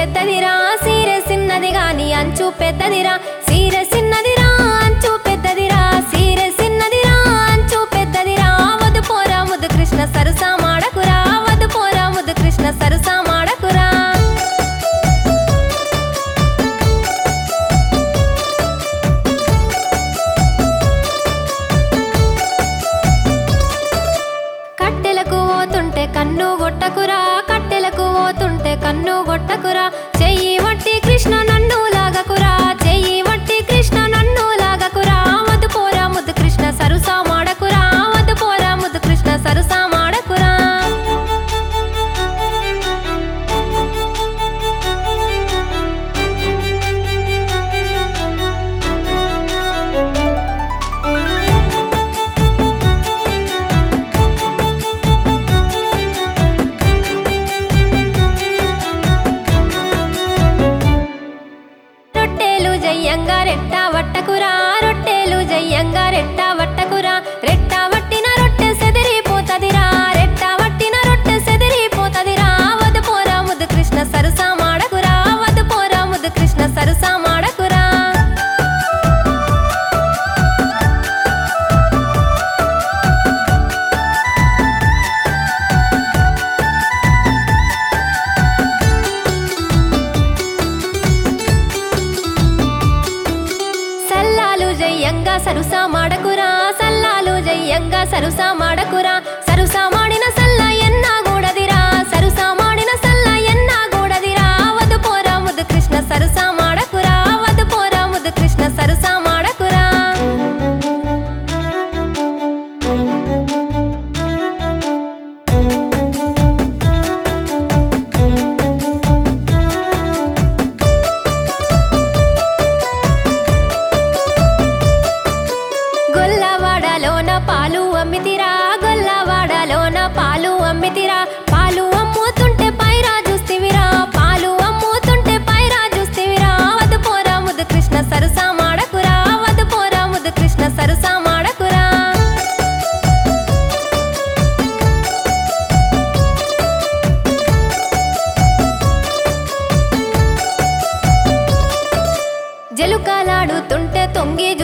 పెద్దదిరా సీరె సిన్నది గాని అంచు పెద్దదిరా సీరె సిన్నదిరా అంచు పెద్దదిరా సీరె సిన్నదిరా అంచు పెద్దదిరా వదు పోరా ముద్దు కృష్ణ సరసా మాడకురా వదు పోరా ముద్దు కృష్ణ సరసా మాడకురా కట్టెలకు పోతుంటే కన్ను గొట్టకురా కట్టెలకు పోతుంటే కన్ను గొట్టకురా చెయ్యి వట్టి కృష్ణ నన్ను లాగకురా చెయ్యి వట్టి కృష్ణ నన్ను లాగకురా వద్దు పోరా ముద్దు కృష్ణ సరుసా మాడకురా వద్దు పోరా ముద్దు కృష్ణ సరుసా మాడకురా రొట్టెలు జయ్యంగా రెట్టా వట్టకురా రొట్టెలు జయ్యంగా రెట్టా వట్టకురా రెట్టా వట్టిన రొట్టె సెదిరిపోతదిరా రెట్టా వట్టిన రొట్టె సెదిరిపోతదిరా వద్దు పోరా ముద్దు కృష్ణ సరసా మాడకురా వద్దు పోరా ముద్దు కృష్ణ సరసా మాడకురా సల్లాలు జయ్యంగా సరుసా మాడకురా సల్లాలు జయ్యంగా సరుసా మాడకురా సరుసా మాడిన సల్ల ఎన్నా గూడదిరా సరుసా మాడిన సల్ల ఎన్నా గూడదిరా వద్దు పోరా ముద్దు కృష్ణ సరసా మాడకురా వద్దు పోరా ముద్దు కృష్ణ సరసా మాడకురా గొల్లవాడలోన పాలు అమ్మితిరా గొల్లవాడలోన పాలు అమ్మితిరా పాలు అమ్ముతుంటే పైరా చూస్తివిరా పాలు అమ్ముతుంటే పైరా చూస్తివిరా వద్దు పోరా ముద్దు కృష్ణ సరసా మాడకురా వద్దు పోరా ముద్దు కృష్ణ సరసా మాడకురా జలుకాలాడుతుంటే తొంగి